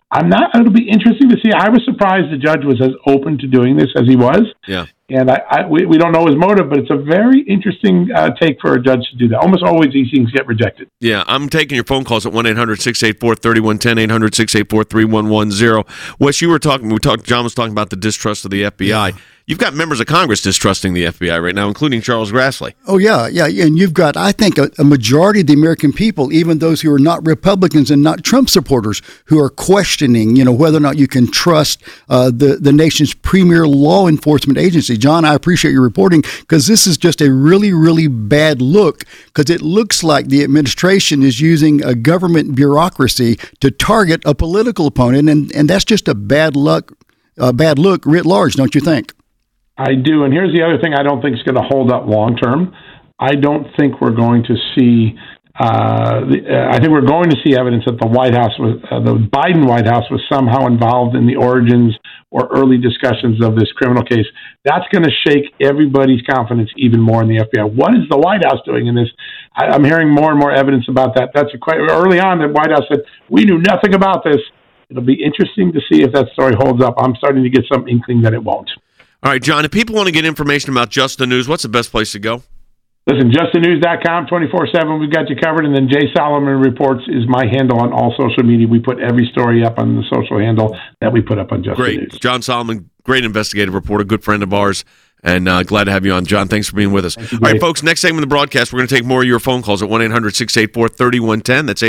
It'll be interesting to see. I was surprised the judge was as open to doing this as he was. Yeah. And we don't know his motive, but it's a very interesting take for a judge to do that. Almost always these things get rejected. Yeah, I'm taking your phone calls at 1-800-684-3110, 800-684-3110. Wes, John was talking about the distrust of the FBI. Yeah. You've got members of Congress distrusting the FBI right now, including Charles Grassley. Oh, yeah. And you've got, I think, a majority of the American people, even those who are not Republicans and not Trump supporters, who are questioning, whether or not you can trust the nation's premier law enforcement agency. John, I appreciate your reporting, because this is just a really, really bad look, because it looks like the administration is using a government bureaucracy to target a political opponent, and that's just a bad look writ large, don't you think? I do. And here's the other thing I don't think is going to hold up long term. I don't think we're going to see I think we're going to see evidence that the Biden White House was somehow involved in the origins or early discussions of this criminal case. That's going to shake everybody's confidence even more in the FBI. What is the White House doing in this? I'm hearing more and more evidence about that. That's early on, the White House said, we knew nothing about this. It'll be interesting to see if that story holds up. I'm starting to get some inkling that it won't. All right, John, if people want to get information about Just the News, what's the best place to go? Listen, justthenews.com, 24/7. We've got you covered. And then Jay Solomon Reports is my handle on all social media. We put every story up on the social handle that we put up on Just the News. Great. John Solomon, great investigative reporter, good friend of ours. And glad to have you on, John. Thanks for being with us. All right, folks, next segment of the broadcast, we're going to take more of your phone calls at 1-800-684-3110. That's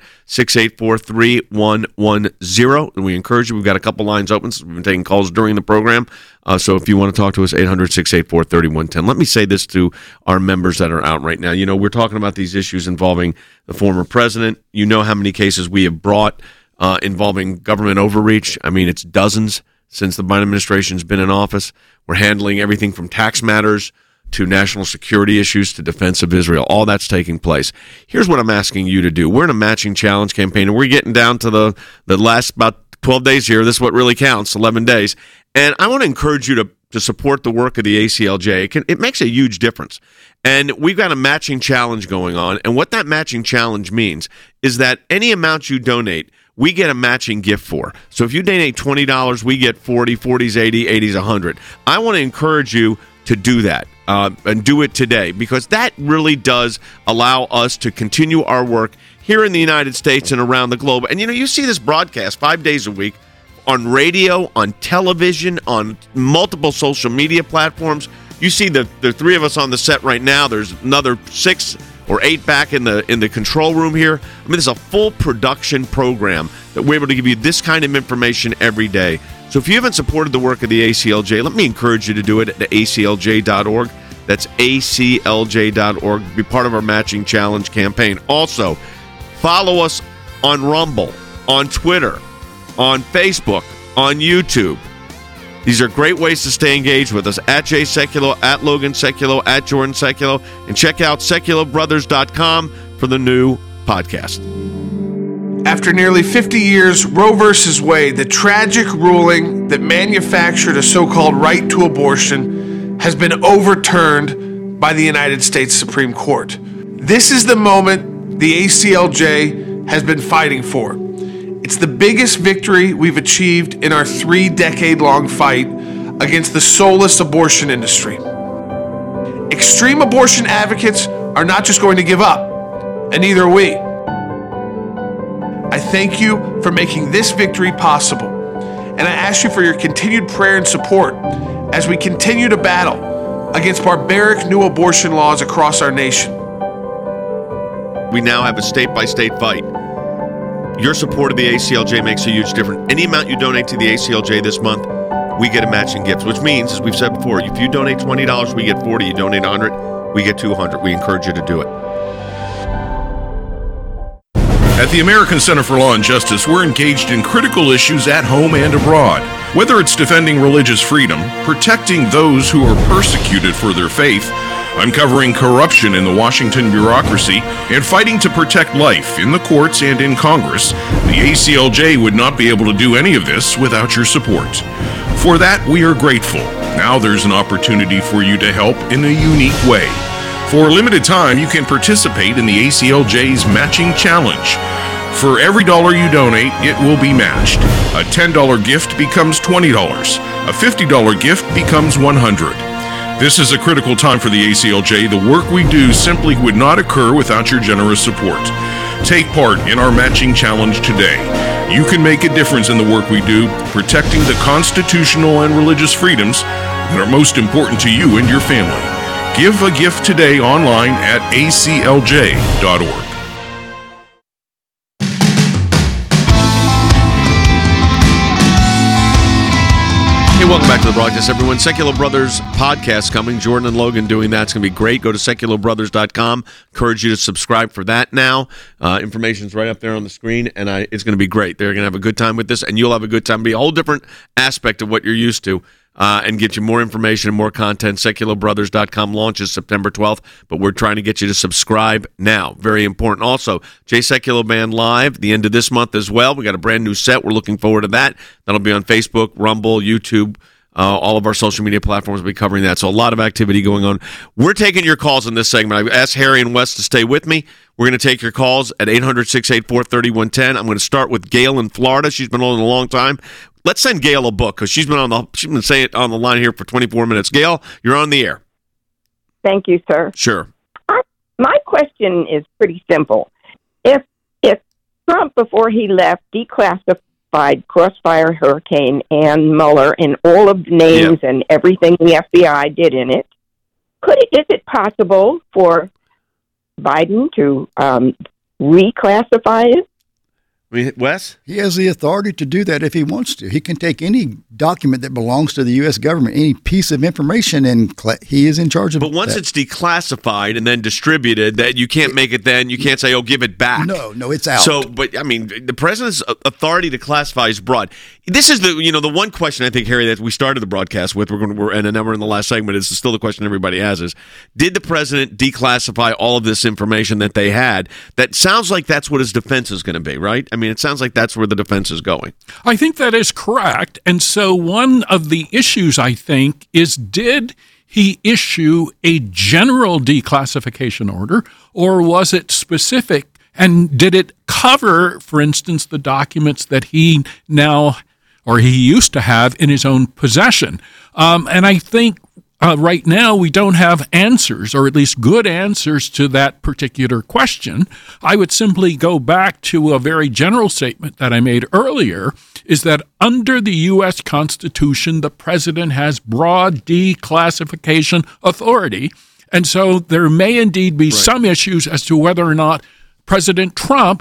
800-684-3110. And we encourage you. We've got a couple lines open. So we've been taking calls during the program. So if you want to talk to us, 800-684-3110. Let me say this to our members that are out right now. We're talking about these issues involving the former president. You know how many cases we have brought involving government overreach. I mean, it's dozens since the Biden administration's been in office. We're handling everything from tax matters to national security issues to defense of Israel. All that's taking place. Here's what I'm asking you to do. We're in a matching challenge campaign, and we're getting down to the last about 12 days here. This is what really counts, 11 days. And I want to encourage you to support the work of the ACLJ. It makes a huge difference. And we've got a matching challenge going on. And what that matching challenge means is that any amount you donate, we get a matching gift for. So if you donate $20, we get 40, 40's 80, 80's 100. I want to encourage you to do that and do it today, because that really does allow us to continue our work here in the United States and around the globe. And you see this broadcast 5 days a week on radio, on television, on multiple social media platforms. You see the three of us on the set right now. There's another 6 or 8 back in the control room here. I mean, there's a full production program that we're able to give you this kind of information every day. So if you haven't supported the work of the ACLJ, let me encourage you to do it at aclj.org. That's aclj.org. Be part of our matching challenge campaign. Also, follow us on Rumble, on Twitter, on Facebook, on YouTube. These are great ways to stay engaged with us. At Jay Sekulow, at Logan Sekulow, at Jordan Sekulow. And check out SekulowBrothers.com for the new podcast. After nearly 50 years, Roe v. Wade, the tragic ruling that manufactured a so-called right to abortion, has been overturned by the United States Supreme Court. This is the moment the ACLJ has been fighting for. It's the biggest victory we've achieved in our 3-decade-long fight against the soulless abortion industry. Extreme abortion advocates are not just going to give up, and neither are we. I thank you for making this victory possible, and I ask you for your continued prayer and support as we continue to battle against barbaric new abortion laws across our nation. We now have a state-by-state fight. Your support of the ACLJ makes a huge difference. Any amount you donate to the ACLJ this month, we get a matching gift, which means, as we've said before, if you donate $20, we get 40. You donate 100, we get 200. We encourage you to do it. At the American Center for Law and Justice, we're engaged in critical issues at home and abroad. Whether it's defending religious freedom, protecting those who are persecuted for their faith, uncovering corruption in the Washington bureaucracy, and fighting to protect life in the courts and in Congress, the ACLJ would not be able to do any of this without your support. For that, we are grateful. Now there's an opportunity for you to help in a unique way. For a limited time, you can participate in the ACLJ's Matching Challenge. For every dollar you donate, it will be matched. A $10 gift becomes $20. A $50 gift becomes $100. This is a critical time for the ACLJ. The work we do simply would not occur without your generous support. Take part in our matching challenge today. You can make a difference in the work we do, protecting the constitutional and religious freedoms that are most important to you and your family. Give a gift today online at aclj.org. Hey, welcome back to the broadcast, everyone. Secular Brothers podcast coming. Jordan and Logan doing that. It's going to be great. Go to secularbrothers.com. Encourage you to subscribe for that now. Information's right up there on the screen, and it's going to be great. They're going to have a good time with this, and you'll have a good time. It'll be a whole different aspect of what you're used to, and get you more information and more content. Secularbrothers.com launches September 12th, but we're trying to get you to subscribe now. Very important. Also, Jay Secular Band Live, the end of this month as well. We got a brand new set. We're looking forward to that. That'll be on Facebook, Rumble, YouTube. All of our social media platforms will be covering that. So a lot of activity going on. We're taking your calls in this segment. I asked Harry and Wes to stay with me. We're going to take your calls at 800-684-3110. I'm going to start with Gail in Florida. She's been on a long time. Let's send Gail a book because she's been saying it on the line here for 24 minutes. Gail, you're on the air. Thank you, sir. Sure. My question is pretty simple. If Trump, before he left, declassified Crossfire, Hurricane, and Mueller, and all of the names and everything the FBI did in it, is it possible for Biden to reclassify it? I mean, Wes? He has the authority to do that if he wants to. He can take any document that belongs to the U.S. government, any piece of information, and he is in charge of it. But once it's declassified and then distributed, that you can't make it then, you can't say, oh, give it back. No, it's out. So, but I mean, the president's authority to classify is broad. This is the one question I think, Harry, that we started the broadcast with, and now we're in the last segment, is still the question everybody has is, did the president declassify all of this information that they had? That sounds like that's what his defense is going to be, right? I mean, it sounds like that's where the defense is going. I think that is correct. And so one of the issues, I think, is did he issue a general declassification order, or was it specific? And did it cover, for instance, the documents that he used to have in his own possession? And I think right now we don't have answers, or at least good answers to that particular question. I would simply go back to a very general statement that I made earlier, is that under the U.S. Constitution, the president has broad declassification authority. And so there may indeed be some issues as to whether or not President Trump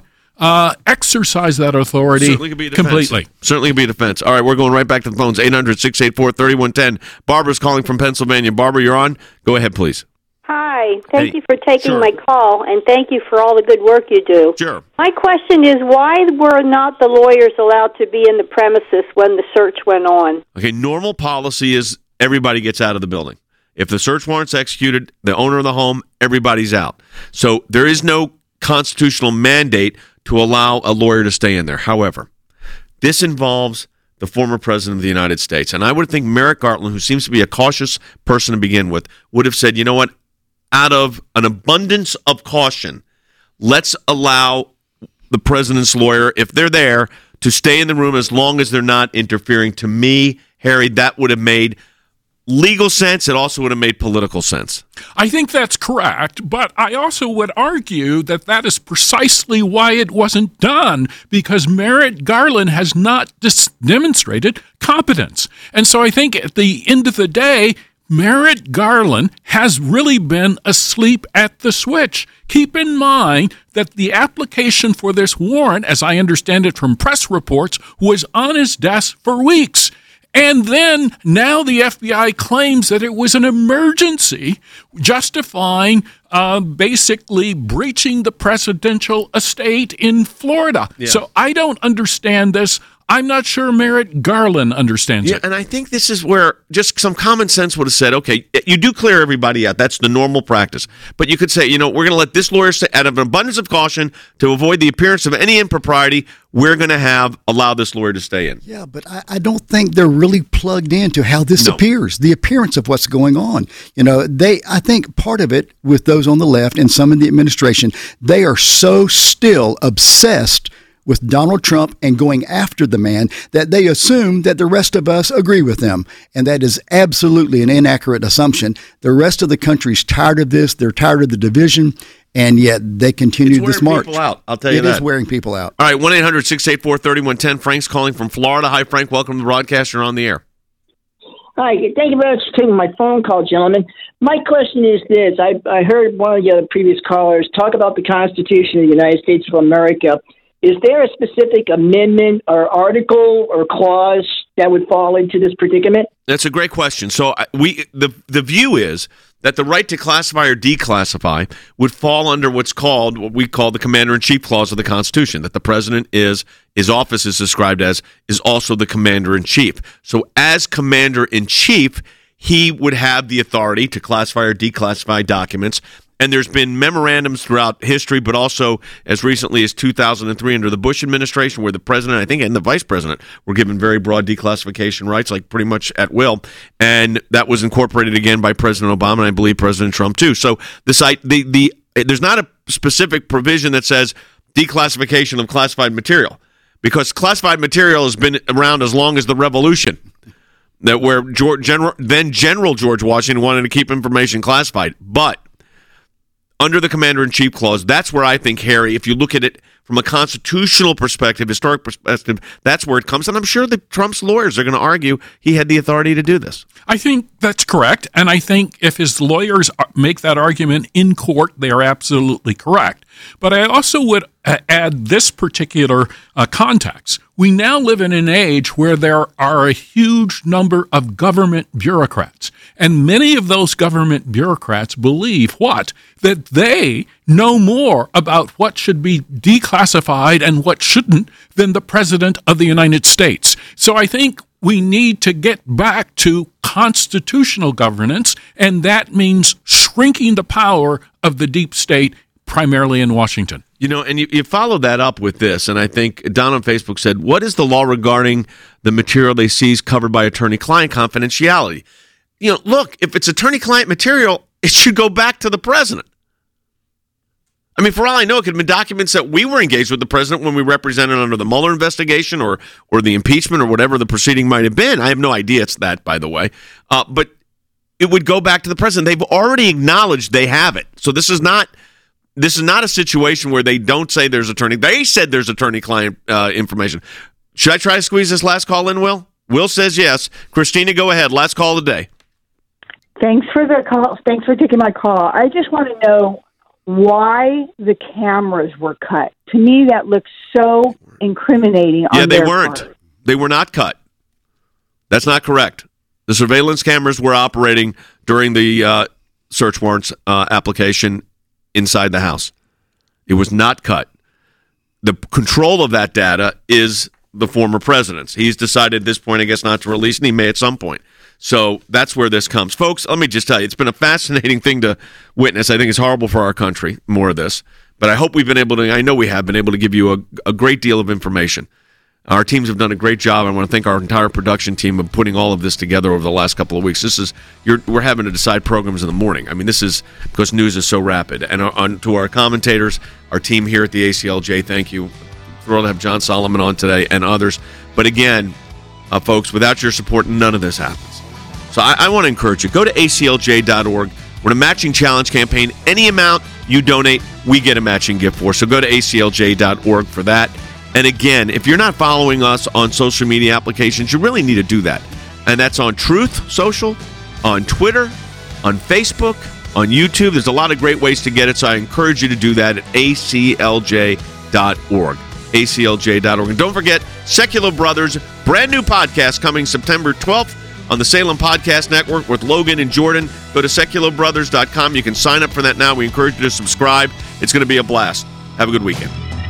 exercise that authority completely. Certainly could be a defense. All right, we're going right back to the phones. 800-684-3110. Barbara's calling from Pennsylvania. Barbara, you're on. Go ahead, please. Hi. Thank you for taking my call, and thank you for all the good work you do. Sure. My question is, why were not the lawyers allowed to be in the premises when the search went on? Okay, normal policy is everybody gets out of the building. If the search warrant's executed, the owner of the home, everybody's out. So there is no constitutional mandate to allow a lawyer to stay in there. However, this involves the former president of the United States. And I would think Merrick Garland, who seems to be a cautious person to begin with, would have said, you know what, out of an abundance of caution, let's allow the president's lawyer, if they're there, to stay in the room as long as they're not interfering. To me, Harry, that would have made legal sense. It also would have made political sense. I think that's correct, but I also would argue that that is precisely why it wasn't done, because Merrick Garland has not demonstrated competence. And so I think at the end of the day, Merrick Garland has really been asleep at the switch. Keep in mind that the application for this warrant, as I understand it from press reports, was on his desk for weeks. And then now the FBI claims that it was an emergency, justifying basically breaching the presidential estate in Florida. Yeah. So I don't understand this. I'm not sure Merrick Garland understands it. And I think this is where just some common sense would have said, okay, you do clear everybody out. That's the normal practice. But you could say, we're going to let this lawyer stay out of an abundance of caution to avoid the appearance of any impropriety. We're going to allow this lawyer to stay in. Yeah, but I don't think they're really plugged into how this appears, the appearance of what's going on. I think part of it with those on the left and some in the administration, they are so still obsessed with Donald Trump and going after the man that they assume that the rest of us agree with them. And that is absolutely an inaccurate assumption. The rest of the country's tired of this. They're tired of the division. And yet they continue this march. People out. I'll tell you that. It is wearing people out. All right, 1-800-684-3110. Frank's calling from Florida. Hi, Frank. Welcome to the broadcast. You're on the air. Hi. Thank you very much for taking my phone call, gentlemen. My question is this. I heard one of the other previous callers talk about the Constitution of the United States of America. Is there a specific amendment or article or clause that would fall into this predicament? That's a great question. So the view is that the right to classify or declassify would fall under what we call the Commander-in-Chief Clause of the Constitution, that the president his office is described as, is also the Commander-in-Chief. So as Commander-in-Chief, he would have the authority to classify or declassify documents. And there's been memorandums throughout history, but also as recently as 2003 under the Bush administration, where the president, I think, and the vice president were given very broad declassification rights, like pretty much at will. And that was incorporated again by President Obama, and I believe President Trump too. So there's not a specific provision that says declassification of classified material, because classified material has been around as long as the Revolution. That where General George Washington wanted to keep information classified, but under the Commander-in-Chief Clause, that's where I think, Harry, if you look at it from a constitutional perspective, historic perspective, that's where it comes. And I'm sure that Trump's lawyers are going to argue he had the authority to do this. I think that's correct. And I think if his lawyers make that argument in court, they are absolutely correct. But I also would add this particular context. We now live in an age where there are a huge number of government bureaucrats. And many of those government bureaucrats believe what? That they know more about what should be declassified and what shouldn't than the President of the United States. So I think we need to get back to constitutional governance, and that means shrinking the power of the deep state, primarily in Washington. You know, and you follow that up with this, and I think Don on Facebook said, what is the law regarding the material they seize covered by attorney-client confidentiality? You know, look, if it's attorney-client material, it should go back to the president. I mean, for all I know, it could have been documents that we were engaged with the president when we represented under the Mueller investigation or the impeachment or whatever the proceeding might have been. I have no idea it's that, by the way. But it would go back to the president. They've already acknowledged they have it. So this is not a situation where they don't say there's attorney. They said there's attorney-client information. Should I try to squeeze this last call in, Will? Will says yes. Christina, go ahead. Last call of the day. Thanks for the call. Thanks for taking my call. I just want to know why the cameras were cut. To me, that looks so incriminating on their weren't. part. They were not cut. That's not correct. The surveillance cameras were operating during the search warrants application inside the house. It was not cut. The control of that data is the former president's. He's decided at this point, I guess, not to release, and he may at some point. So that's where this comes. Folks, let me just tell you, it's been a fascinating thing to witness. I think it's horrible for our country, more of this. But I hope I know we have been able to give you a great deal of information. Our teams have done a great job. I want to thank our entire production team of putting all of this together over the last couple of weeks. We're having to decide programs in the morning. I mean, this is because news is so rapid. And to our commentators, our team here at the ACLJ, thank you. Thrilled to have John Solomon on today and others. But again, folks, without your support, none of this happens. So I want to encourage you. Go to aclj.org. We're in a matching challenge campaign. Any amount you donate, we get a matching gift for. So go to aclj.org for that. And again, if you're not following us on social media applications, you really need to do that. And that's on Truth Social, on Twitter, on Facebook, on YouTube. There's a lot of great ways to get it, so I encourage you to do that at aclj.org. aclj.org. And don't forget, Secular Brothers, brand new podcast coming September 12th on the Salem Podcast Network with Logan and Jordan. Go to secularbrothers.com. You can sign up for that now. We encourage you to subscribe. It's going to be a blast. Have a good weekend.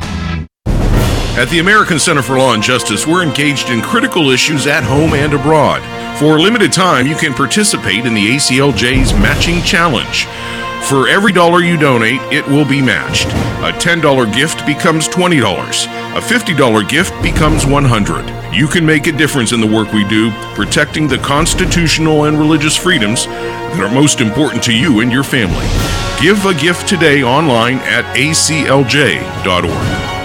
At the American Center for Law and Justice, we're engaged in critical issues at home and abroad. For a limited time, you can participate in the ACLJ's Matching Challenge. For every dollar you donate, it will be matched. A $10 gift becomes $20. A $50 gift becomes $100. You can make a difference in the work we do, protecting the constitutional and religious freedoms that are most important to you and your family. Give a gift today online at aclj.org.